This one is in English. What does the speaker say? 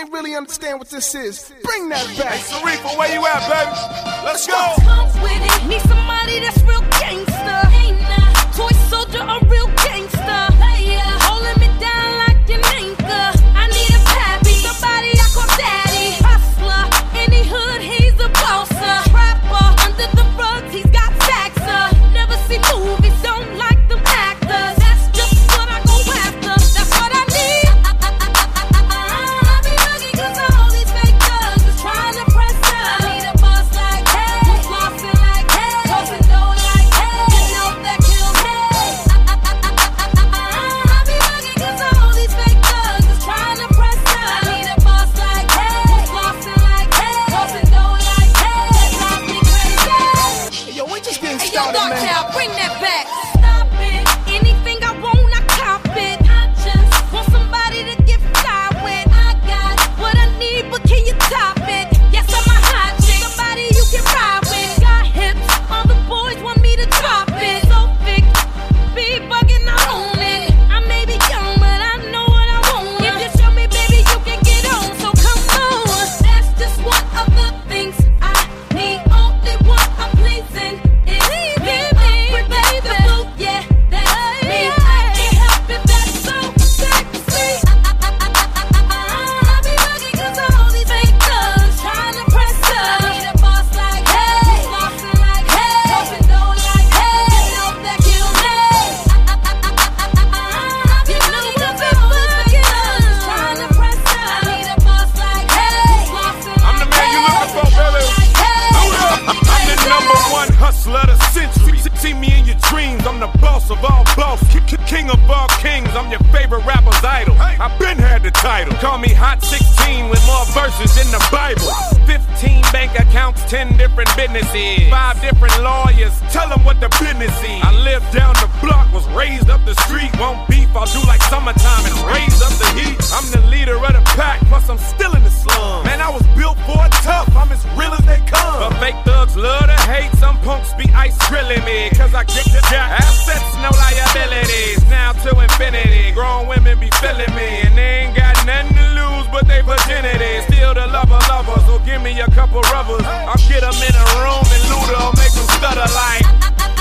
can't really understand what this is. Bring that back. Hey, Sharifa, where you at, baby? Let's go. Come with it. Need somebody that's real gangster. Toy soldier, a real gangster. Holding me down like an anchor. I need a pappy, somebody I call daddy. Hustler, in the hood, he's a bosser. Trapper, under the rugs, he's got taxer. Never see movies, don't like them actors. That's just what I go after. That's what I need. I be lucky 'cause all these fake thugs is trying to press up. I need a boss like hey, who's flossing like hey, tossing dough like hey, you know that kills me. I be lucky 'cause all these fake thugs is trying to press up. I need a boss like hey, who's flossing like hey, tossing dough like hey, that drives me crazy. Yo, we just getting Hey, yo, started, man. Darktown, bring that back. Stop it. Anything I want, I cop it. I just want somebody to get fly with. I got what I need, but can you top it? Yes, I'm a hot chick. Somebody you can ride with. Got hips, all the boys want me to drop it. So thick, be bugging, I own it. I may be young, but I know what I want. If you show me, baby, you can get on. So come on. That's just one of the things I need. Only one I'm pleasing is me, baby. Yeah, that's me. I can't help it, that's so sexy. I be lucky 'cause all these fake thugs trying to press up. I need a boss like hey, flossing like hey, tossing dough like hey, you know that kills me. You know the big thugs trying to press up. I need a boss like hey, flossing I'm the man you looking for, baby. I'm the number one hustler of the century. See me in your dreams, I'm the boss of all boss, king of all kings, I'm your favorite rapper's idol. I been had the title. Call me Hot 16 with more verses than the Bible. 15 bank accounts, 10 different businesses, 5 different lawyers, tell them what the business is. I lived down the block, was raised up the street. Won't beef, I'll do like summertime and raise up the heat. I'm the leader of the pack, plus I'm still in the slum. Man, I was built for it tough, I'm as real as they come. But fake thugs love to hate, some punks be ice grilling me, 'cause I get the jack. Assets, no liabilities, now to infinity. Grown women be feeling me, and they ain't got nothing to lose but they virginity. Still the lover, so give me a couple rubbers. I'll get them in a room and loot 'em, make them stutter like